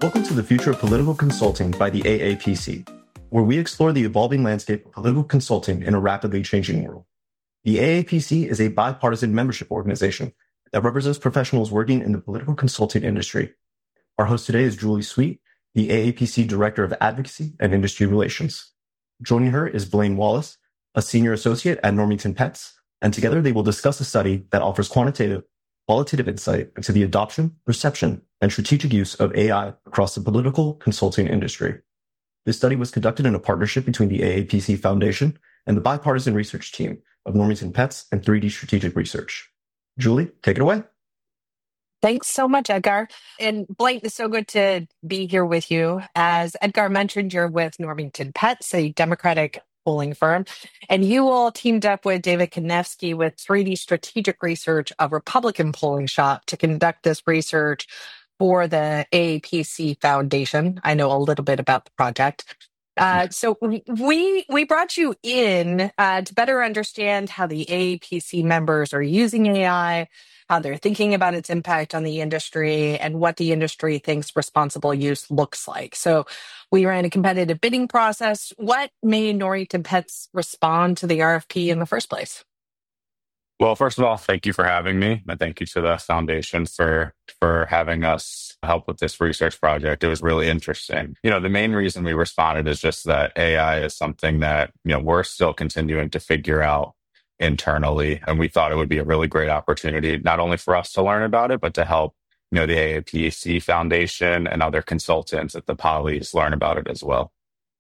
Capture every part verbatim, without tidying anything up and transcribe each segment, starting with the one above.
Welcome to the Future of Political Consulting by the A A P C, where we explore the evolving landscape of political consulting in a rapidly changing world. The A A P C is a bipartisan membership organization that represents professionals working in the political consulting industry. Our host today is Julie Sweet, the A A P C Director of Advocacy and Industry Relations. Joining her is Blaine Wallace, a Senior Associate at Normington Petz, and together they will discuss a study that offers quantitative, qualitative insight into the adoption, perception, and strategic use of A I across the political consulting industry. This study was conducted in a partnership between the A A P C Foundation and the bipartisan research team of Normington Petz and three D Strategic Research. Julie, take it away. Thanks so much, Edgar. And Blaine, it's so good to be here with you. As Edgar mentioned, you're with Normington Petz, a Democratic polling firm, and you all teamed up with David Konevsky with three D Strategic Research, a Republican polling shop, to conduct this research for the A A P C Foundation. I know a little bit about the project. Uh, so we we brought you in uh, to better understand how the A A P C members are using A I, how they're thinking about its impact on the industry, and what the industry thinks responsible use looks like. So we ran a competitive bidding process. What made Normington Petz respond to the R F P in the first place? Well, first of all, thank you for having me. And thank you to the foundation for for having us help with this research project. It was really interesting. You know, the main reason we responded is just that A I is something that, you know, we're still continuing to figure out internally. And we thought it would be a really great opportunity, not only for us to learn about it, but to help, you know, the A A P C Foundation and other consultants at the polys learn about it as well.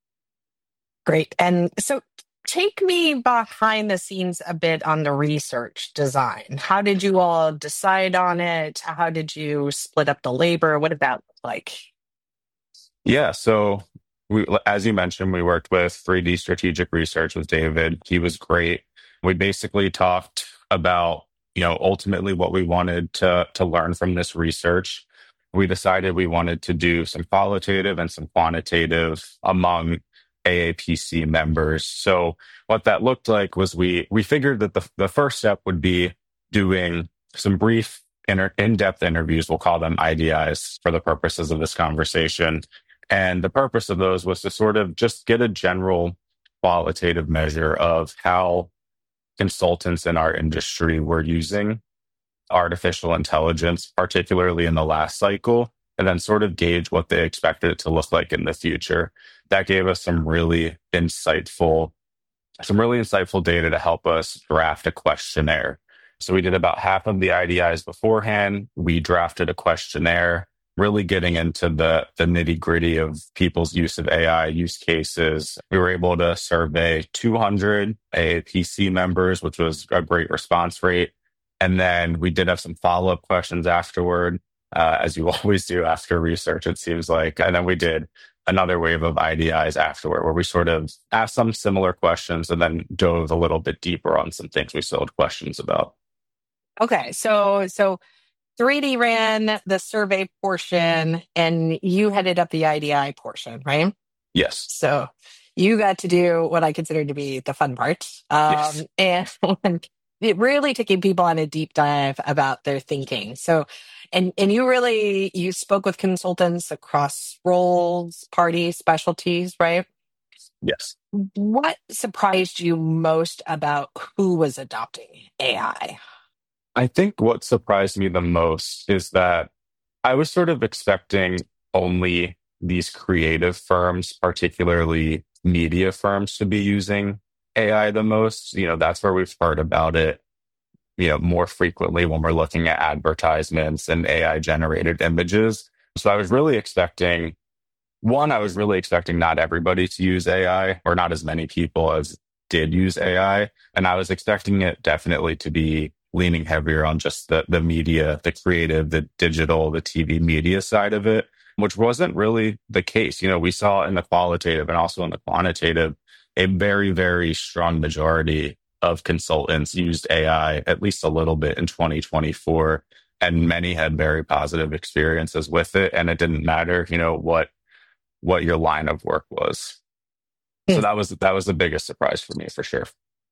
Great. And so take me behind the scenes a bit on the research design. How did you all decide on it? How did you split up the labor? What did that look like? Yeah, so we, as you mentioned, we worked with three D Strategic Research with David. He was great. We basically talked about, you know, ultimately what we wanted to to learn from this research. We decided we wanted to do some qualitative and some quantitative among A A P C members. So what that looked like was we we figured that the, the first step would be doing some brief inter, in-depth interviews. We'll call them I D Is for the purposes of this conversation. And the purpose of those was to sort of just get a general qualitative measure of how consultants in our industry were using artificial intelligence, particularly in the last cycle, and then sort of gauge what they expected it to look like in the future. That gave us some really insightful, some really insightful data to help us draft a questionnaire. So we did about half of the I D Is beforehand. We drafted a questionnaire, really getting into the, the nitty gritty of people's use of A I use cases. We were able to survey two hundred A A P C members, which was a great response rate. And then we did have some follow-up questions afterward, uh, as you always do after research, it seems like. And then we did another wave of I D Is afterward, where we sort of asked some similar questions and then dove a little bit deeper on some things we still had questions about. Okay, so so three D ran the survey portion, and you headed up the I D I portion, right? Yes. So you got to do what I consider to be the fun part, um, yes. and it really taking people on a deep dive about their thinking. So, and and you really you spoke with consultants across roles, parties, specialties, right? Yes. What surprised you most about who was adopting A I? I think what surprised me the most is that I was sort of expecting only these creative firms, particularly media firms, to be using A I the most. You know, that's where we've heard about it, you know, more frequently when we're looking at advertisements and A I generated images. So I was really expecting, one, I was really expecting not everybody to use A I, or not as many people as did use A I. And I was expecting it definitely to be leaning heavier on just the, the media, the creative, the digital, the T V media side of it, which wasn't really the case. You know, we saw in the qualitative and also in the quantitative, a very, very strong majority of consultants used A I at least a little bit in twenty twenty-four, and many had very positive experiences with it. And it didn't matter, you know, what what your line of work was. So that was that was the biggest surprise for me, for sure.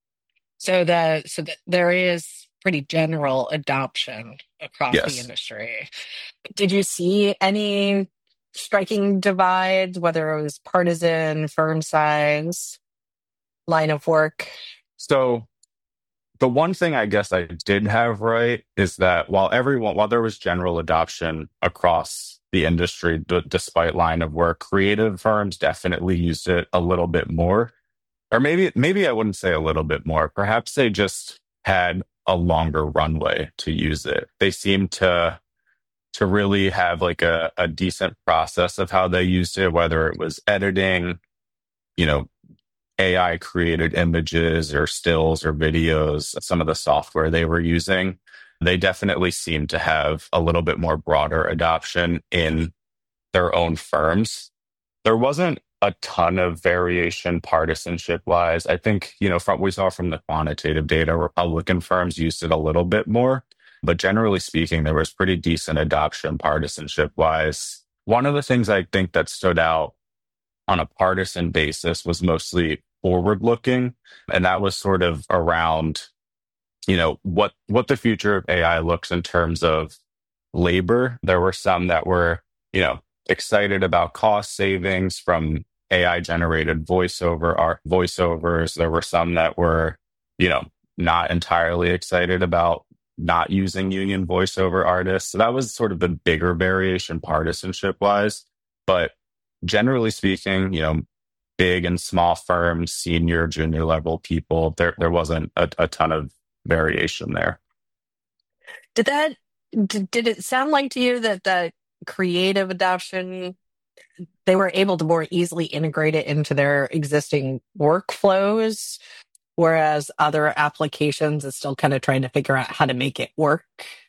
So the so the, there is pretty general adoption across Yes. the industry. Did you see any striking divides, whether it was partisan, firm size, line of work? So the one thing I guess I did have right is that while everyone, while there was general adoption across the industry, d- despite line of work, creative firms definitely used it a little bit more. Or maybe, maybe I wouldn't say a little bit more. Perhaps they just had a longer runway to use it. They seemed to to really have like a, a decent process of how they used it, whether it was editing, you know, A I created images or stills or videos, some of the software they were using. They definitely seemed to have a little bit more broader adoption in their own firms. There wasn't a ton of variation partisanship wise. I think, you know, from we saw from the quantitative data, Republican firms used it a little bit more, but generally speaking, there was pretty decent adoption partisanship wise. One of the things I think that stood out on a partisan basis was mostly forward looking. And that was sort of around, you know, what, what the future of A I looks in terms of labor. There were some that were, you know, excited about cost savings from A I generated voiceover art voiceovers. There were some that were, you know, not entirely excited about not using union voiceover artists. So that was sort of the bigger variation partisanship wise. But generally speaking, you know, big and small firms, senior, junior level people, there there wasn't a, a ton of variation there. Did that did, did it sound like to you that the creative adoption, they were able to more easily integrate it into their existing workflows, whereas other applications is still kind of trying to figure out how to make it work?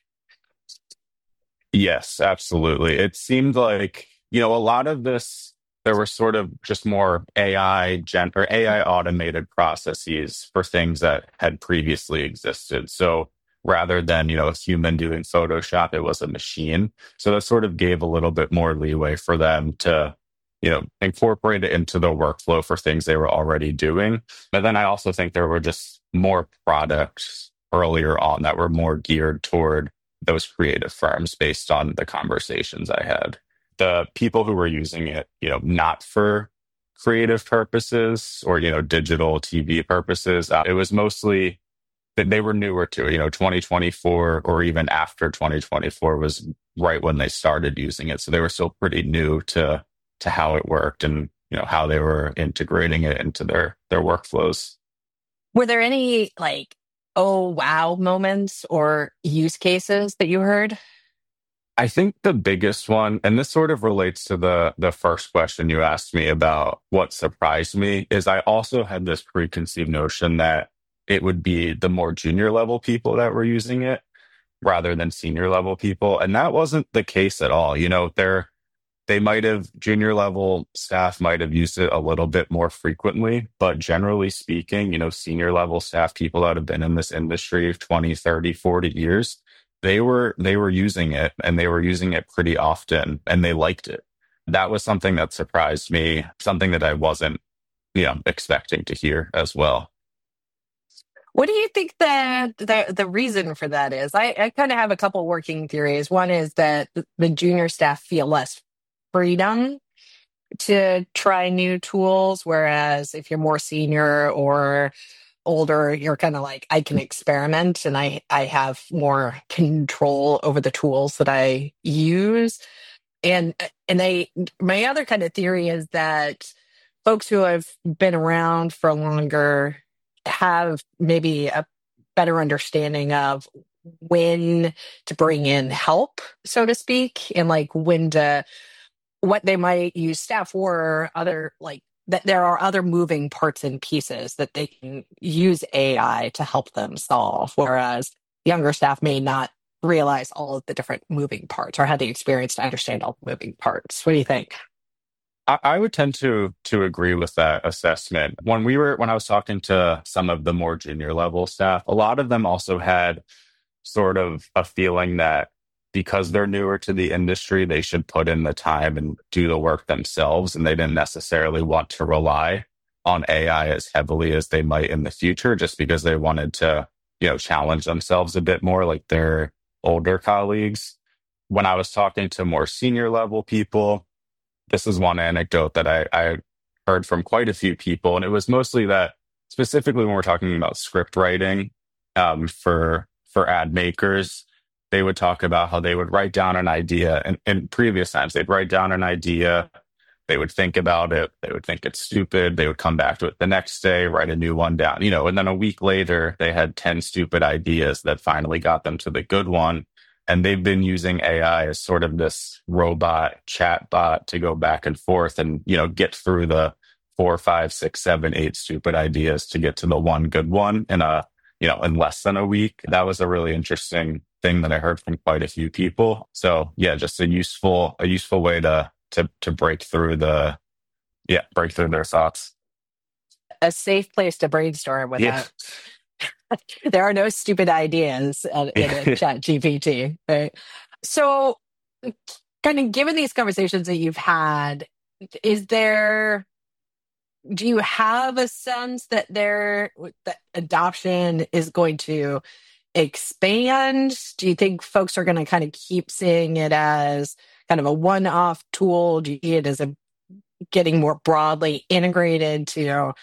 Yes, absolutely. It seemed like, you know, a lot of this, there were sort of just more A I gen or A I automated processes for things that had previously existed. So rather than, you know, a human doing Photoshop, it was a machine. So that sort of gave a little bit more leeway for them to, you know, incorporate it into the workflow for things they were already doing. But then I also think there were just more products earlier on that were more geared toward those creative firms based on the conversations I had. The people who were using it, you know, not for creative purposes or, you know, digital T V purposes, uh, it was mostly that they were newer to it. You know, twenty twenty-four or even after twenty twenty-four was right when they started using it. So they were still pretty new to to how it worked and, you know, how they were integrating it into their their workflows. Were there any like, oh, wow moments or use cases that you heard? I think the biggest one, and this sort of relates to the the first question you asked me about what surprised me, is I also had this preconceived notion that it would be the more junior level people that were using it rather than senior level people. And that wasn't the case at all. You know, they're they might have junior level staff might have used it a little bit more frequently, but generally speaking, you know, senior level staff, people that have been in this industry twenty, thirty, forty years, they were they were using it and they were using it pretty often and they liked it. That was something that surprised me, something that I wasn't, you know, expecting to hear as well. What do you think the the, the reason for that is? I, I kind of have a couple working theories. One is that the junior staff feel less freedom to try new tools, whereas if you're more senior or older, you're kind of like, I can experiment and I, I have more control over the tools that I use. And and I my other kind of theory is that folks who have been around for longer have maybe a better understanding of when to bring in help, so to speak, and like when to, what they might use staff for, other like that there are other moving parts and pieces that they can use A I to help them solve, whereas younger staff may not realize all of the different moving parts or have the experience to understand all the moving parts. What do you think? I, I would tend to to agree with that assessment. When we were when I was talking to some of the more junior level staff, a lot of them also had sort of a feeling that because they're newer to the industry, they should put in the time and do the work themselves. And they didn't necessarily want to rely on A I as heavily as they might in the future, just because they wanted to, you know, challenge themselves a bit more like their older colleagues. When I was talking to more senior level people, This is one anecdote that I, I heard from quite a few people, and it was mostly that specifically when we're talking about script writing um, for for ad makers, they would talk about how they would write down an idea, and in previous times they'd write down an idea, they would think about it, they would think it's stupid, they would come back to it the next day, write a new one down, you know, and then a week later they had ten stupid ideas that finally got them to the good one. And they've been using A I as sort of this robot chat bot to go back and forth and, you know, get through the four, five, six, seven, eight stupid ideas to get to the one good one in a, you know, in less than a week. That was a really interesting thing that I heard from quite a few people. So yeah, just a useful, a useful way to, to, to break through the, yeah, break through their thoughts. A safe place to brainstorm without. Yeah. There are no stupid ideas in a chat G P T, right? So, kind of given these conversations that you've had, is there, do you have a sense that there, that adoption is going to expand? Do you think folks are going to kind of keep seeing it as kind of a one-off tool? Do you see it as a getting more broadly integrated to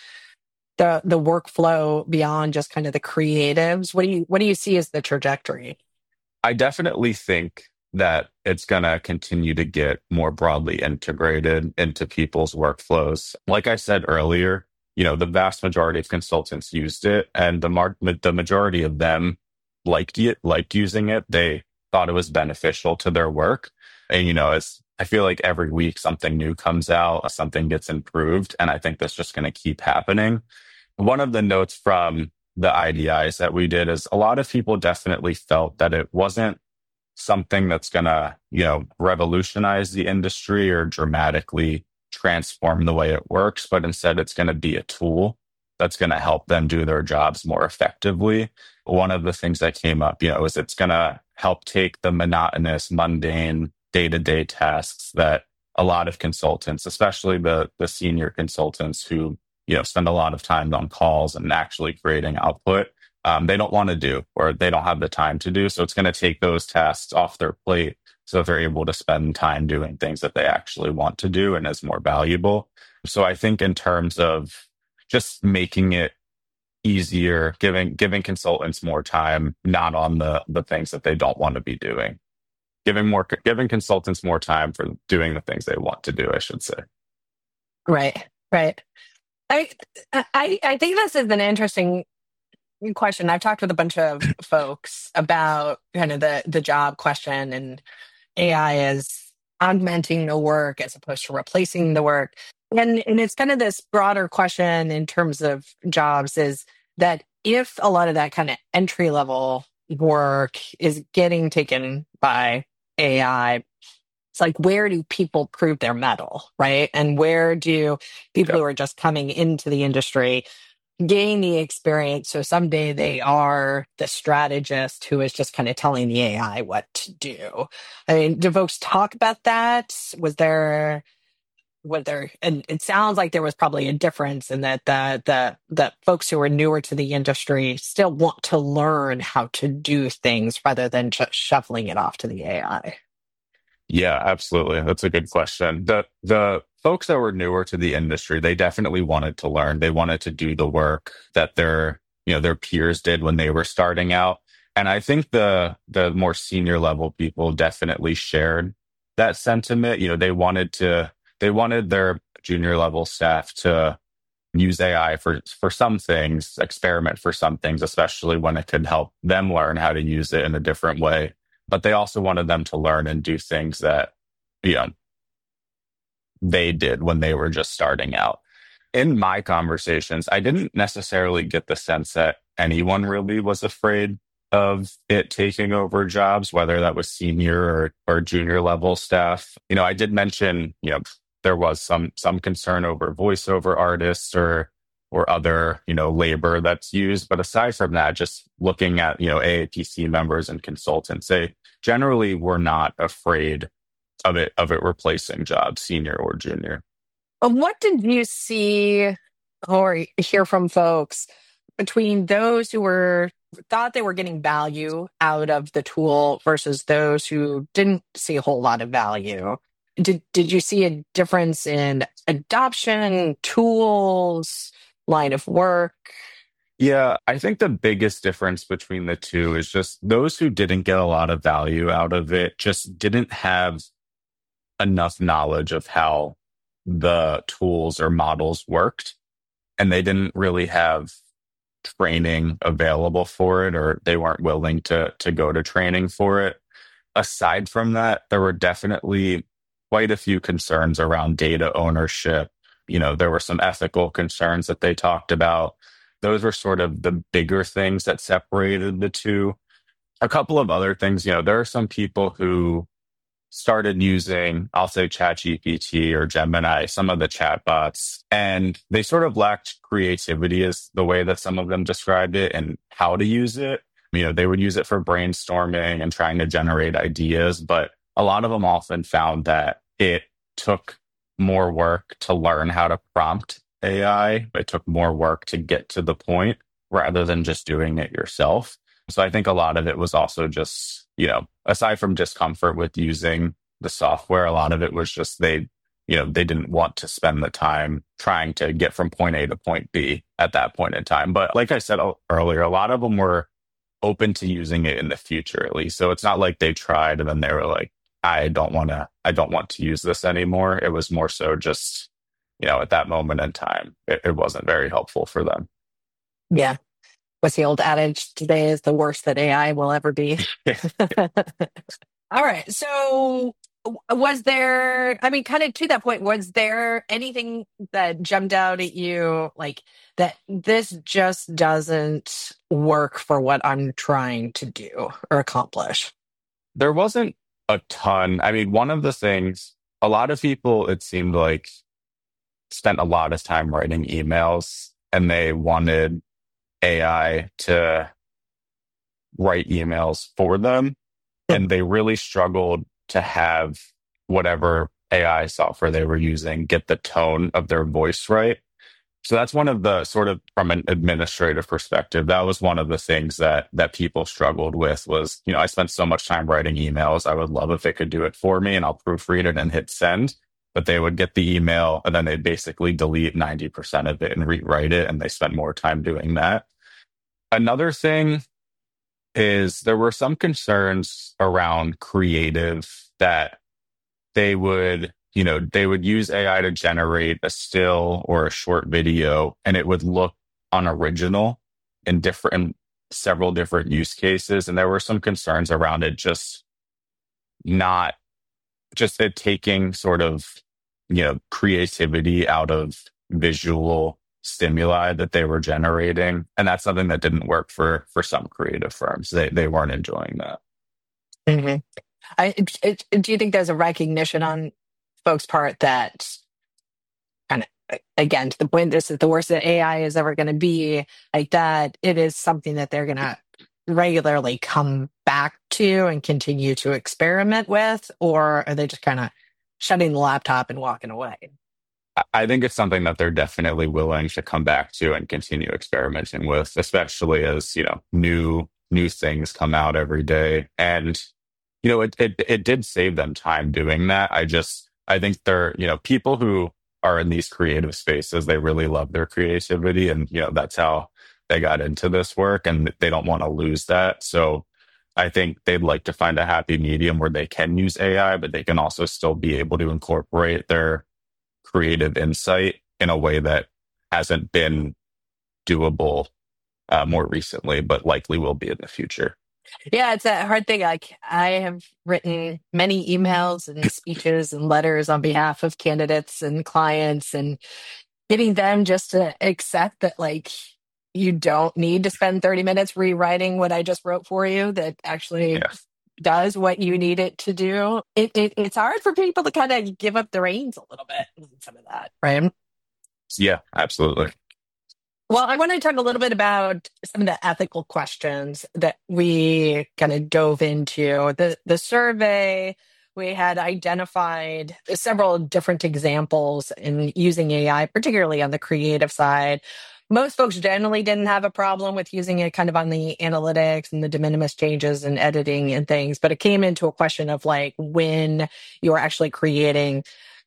the the workflow beyond just kind of the creatives? What do you what do you see as the trajectory? I definitely think that it's going to continue to get more broadly integrated into people's workflows. Like I said earlier, you know, the vast majority of consultants used it, and the mar- the majority of them liked it, liked using it. They thought it was beneficial to their work. And, you know, it's, I feel like every week something new comes out, something gets improved. And I think that's just going to keep happening. One of the notes from the I D Is that we did is a lot of people definitely felt that it wasn't something that's going to, you know, revolutionize the industry or dramatically transform the way it works, but instead it's going to be a tool that's going to help them do their jobs more effectively. One of the things that came up, you know, is it's going to help take the monotonous, mundane, day-to-day tasks that a lot of consultants, especially the the senior consultants who, you know, spend a lot of time on calls and actually creating output, um, they don't want to do, or they don't have the time to do. So it's going to take those tasks off their plate so they're able to spend time doing things that they actually want to do and is more valuable. So I think in terms of just making it easier, giving giving consultants more time, not on the the things that they don't want to be doing. Giving more giving consultants more time for doing the things they want to do, I should say. Right, right. I, I I think this is an interesting question. I've talked with a bunch of folks about kind of the, the job question, and A I is augmenting the work as opposed to replacing the work. And, and it's kind of this broader question in terms of jobs, is that if a lot of that kind of entry level work is getting taken by A I, it's like, where do people prove their mettle, right? And where do people Yeah. who are just coming into the industry gain the experience so someday they are the strategist who is just kind of telling the A I what to do? I mean, do folks talk about that? Was there, was there, and it sounds like there was probably a difference in that the the the folks who are newer to the industry still want to learn how to do things rather than just shuffling it off to the A I. Yeah, absolutely. That's a good question. The the folks that were newer to the industry, they definitely wanted to learn. They wanted to do the work that their, you know, their peers did when they were starting out. And I think the the more senior level people definitely shared that sentiment. You know, they wanted to they wanted their junior level staff to use A I for for some things, experiment for some things, especially when it could help them learn how to use it in a different way. But they also wanted them to learn and do things that, you know, they did when they were just starting out. In my conversations, I didn't necessarily get the sense that anyone really was afraid of it taking over jobs, whether that was senior or, or junior level staff. You know, I did mention, you know, there was some some concern over voiceover artists or or other, you know, labor that's used. But aside from that, just looking at, you know, A A P C members and consultants, they generally were not afraid of it, of it replacing jobs, senior or junior. What did you see or hear from folks between those who were thought they were getting value out of the tool versus those who didn't see a whole lot of value did did you see a difference in adoption, tools, line of work? Yeah, I think the biggest difference between the two is just those who didn't get a lot of value out of it just didn't have enough knowledge of how the tools or models worked. And they didn't really have training available for it, or they weren't willing to to go to training for it. Aside from that, there were definitely quite a few concerns around data ownership. You know, there were some ethical concerns that they talked about. Those were sort of the bigger things that separated the two. A couple of other things, you know, there are some people who started using, I'll say ChatGPT or Gemini, some of the chatbots, and they sort of lacked creativity is the way that some of them described it and how to use it. You know, they would use it for brainstorming and trying to generate ideas, but a lot of them often found that it took more work to learn how to prompt A I. It took more work to get to the point rather than just doing it yourself. So I think a lot of it was also just, you know, aside from discomfort with using the software, a lot of it was just they, you know, they didn't want to spend the time trying to get from point A to point B at that point in time. But like I said earlier, a lot of them were open to using it in the future, at least. So it's not like they tried and then they were like, I don't want to, I don't want to use this anymore. It was more so just, you know, at that moment in time, it, it wasn't very helpful for them. Yeah. What's the old adage? Today is the worst that A I will ever be. All right. So was there, I mean, kind of to that point, was there anything that jumped out at you like that this just doesn't work for what I'm trying to do or accomplish? There wasn't a ton. I mean, one of the things, a lot of people, it seemed like, spent a lot of time writing emails and they wanted A I to write emails for them. And they really struggled to have whatever A I software they were using get the tone of their voice right. So that's one of the sort of from an administrative perspective, that was one of the things that that people struggled with was, you know, I spent so much time writing emails. I would love if it could do it for me and I'll proofread it and hit send. But they would get the email and then they'd basically delete ninety percent of it and rewrite it. And they spent more time doing that. Another thing is there were some concerns around creative that they would, you know, they would use A I to generate a still or a short video and it would look unoriginal in different, several different use cases. And there were some concerns around it just not, just it taking sort of, you know, creativity out of visual stimuli that they were generating. And that's something that didn't work for for some creative firms. They they weren't enjoying that. Mm-hmm. I, it, it, do you think there's a recognition on folks' part that kind of, again, to the point, this is the worst that A I is ever going to be, like that it is something that they're going to regularly come back to and continue to experiment with? Or are they just kind of shutting the laptop and walking away? I think it's something that they're definitely willing to come back to and continue experimenting with, especially as, you know, new new things come out every day. And, you know, it it it did save them time doing that. I just I think they're, you know, people who are in these creative spaces, they really love their creativity. And, you know, that's how they got into this work and they don't want to lose that. So I think they'd like to find a happy medium where they can use A I, but they can also still be able to incorporate their creative insight in a way that hasn't been doable uh, more recently, but likely will be in the future. Yeah, it's a hard thing. Like I have written many emails and speeches and letters on behalf of candidates and clients and getting them just to accept that like you don't need to spend thirty minutes rewriting what I just wrote for you that actually yeah. does what you need it to do. It, it It's hard for people to kind of give up the reins a little bit in some of that, right? Yeah, absolutely. Well, I want to talk a little bit about some of the ethical questions that we kind of dove into. The the survey, we had identified several different examples in using A I, particularly on the creative side, most folks generally didn't have a problem with using it kind of on the analytics and the de minimis changes and editing and things, but it came into a question of like when you're actually creating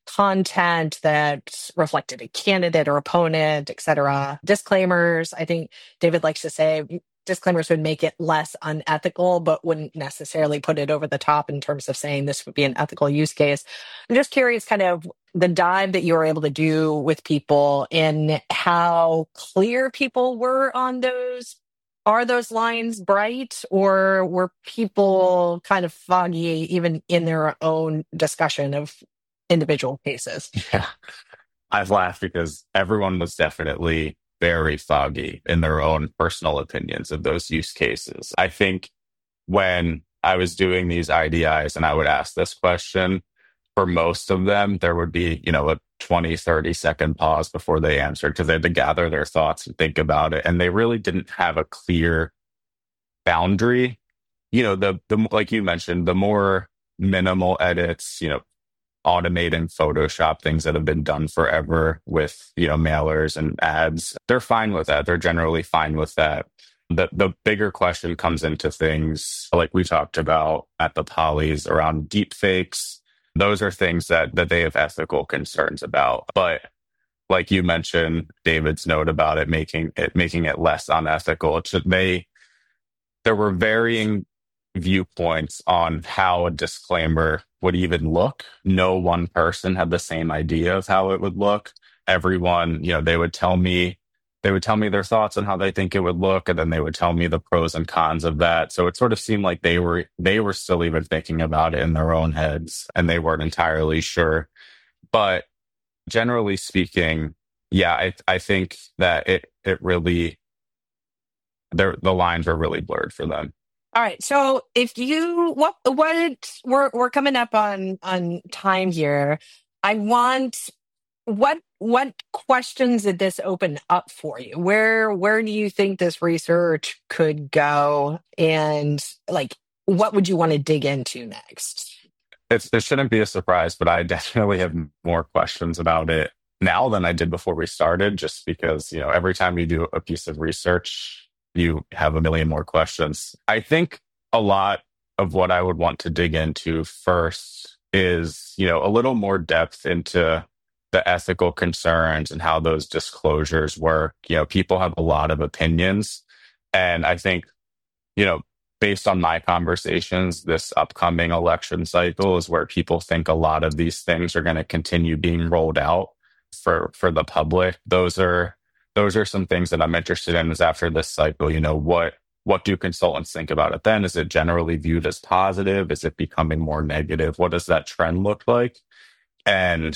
content that reflected a candidate or opponent, et cetera. Disclaimers, I think David likes to say, disclaimers would make it less unethical, but wouldn't necessarily put it over the top in terms of saying this would be an ethical use case. I'm just curious kind of the dive that you were able to do with people and how clear people were on those. Are those lines bright, or were people kind of foggy even in their own discussion of individual cases? Yeah. I've laughed because everyone was definitely very foggy in their own personal opinions of those use cases. I think when I was doing these I D Is and I would ask this question, for most of them, there would be, you know, a twenty, thirty second pause before they answered because they had to gather their thoughts and think about it. And they really didn't have a clear boundary. You know, the, the like you mentioned, the more minimal edits, you know, automating Photoshop, things that have been done forever with, you know, mailers and ads, they're fine with that. They're generally fine with that. The the bigger question comes into things like we talked about at the polys around deep fakes. Those are things that that they have ethical concerns about. But like you mentioned, David's note about it making it making it less unethical. It's that they there were varying viewpoints on how a disclaimer would even look. No one person had the same idea of how it would look. Everyone, you know, they would tell me they would tell me their thoughts on how they think it would look, and then they would tell me the pros and cons of that. So it sort of seemed like they were they were still even thinking about it in their own heads, and they weren't entirely sure. But generally speaking, yeah, I I think that it it really the the lines are really blurred for them. All right. So if you what what we're we're coming up on on time here. I want what what questions did this open up for you? Where where do you think this research could go, and like what would you want to dig into next? It's it shouldn't be a surprise, but I definitely have more questions about it now than I did before we started, just because, you know, every time you do a piece of research, you have a million more questions. I think a lot of what I would want to dig into first is, you know, a little more depth into the ethical concerns and how those disclosures work. You know, people have a lot of opinions. And I think, you know, based on my conversations, this upcoming election cycle is where people think a lot of these things are going to continue being rolled out for, for the public. Those are those are some things that I'm interested in is after this cycle, you know, what what do consultants think about it then? Is it generally viewed as positive? Is it becoming more negative? What does that trend look like? And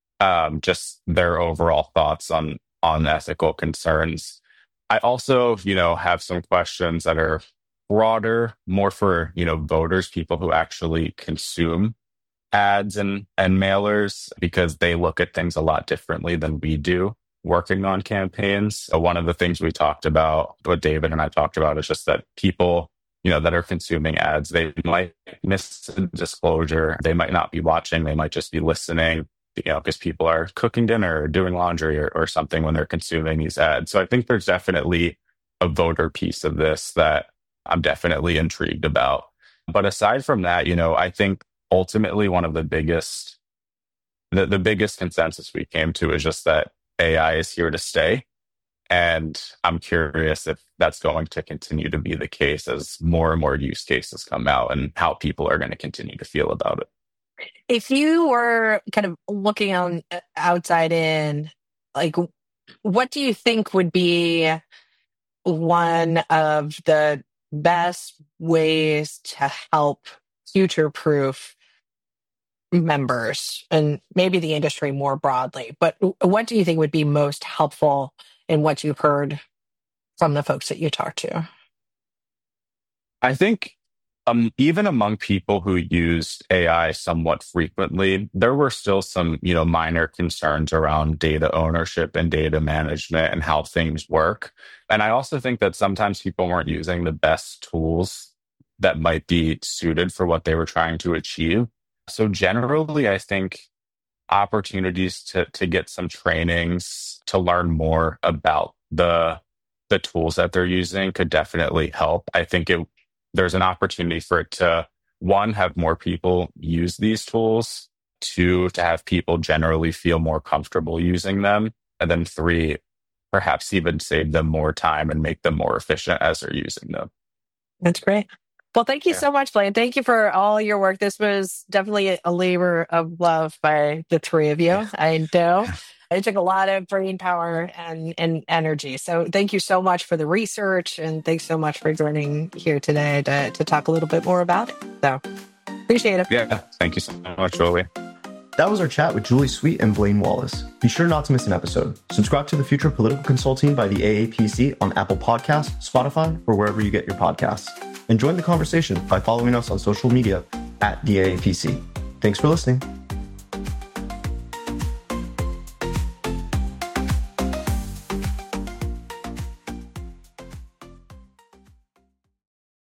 um, just their overall thoughts on on ethical concerns. I also, you know, have some questions that are broader, more for, you know, voters, people who actually consume ads and and mailers, because they look at things a lot differently than we do working on campaigns. So one of the things we talked about, what David and I talked about, is just that people, you know, that are consuming ads, they might miss a disclosure. They might not be watching. They might just be listening, you know, because people are cooking dinner or doing laundry or, or something when they're consuming these ads. So I think there's definitely a voter piece of this that I'm definitely intrigued about. But aside from that, you know, I think ultimately one of the biggest, the, the biggest consensus we came to is just that A I is here to stay. And I'm curious if that's going to continue to be the case as more and more use cases come out and how people are going to continue to feel about it. If you were kind of looking on outside in, like, what do you think would be one of the best ways to help future-proof members and maybe the industry more broadly? But what do you think would be most helpful in what you've heard from the folks that you talked to? I think um, even among people who used A I somewhat frequently, there were still some, you know, minor concerns around data ownership and data management and how things work. And I also think that sometimes people weren't using the best tools that might be suited for what they were trying to achieve. So generally, I think opportunities to to get some trainings to learn more about the the tools that they're using could definitely help. I think it there's an opportunity for it to, one, have more people use these tools, two, to have people generally feel more comfortable using them, and then three, perhaps even save them more time and make them more efficient as they're using them. That's great. Well, thank you Yeah. so much, Blaine. Thank you for all your work. This was definitely a labor of love by the three of you. Yeah. I know it took a lot of brain power and, and energy. So thank you so much for the research, and thanks so much for joining here today to, to talk a little bit more about it. So appreciate it. Yeah. Thank you so much, Julie. That was our chat with Julie Sweet and Blaine Wallace. Be sure not to miss an episode. Subscribe to The Future of Political Consulting by the A A P C on Apple Podcasts, Spotify, or wherever you get your podcasts. And join the conversation by following us on social media at the A A P C. Thanks for listening.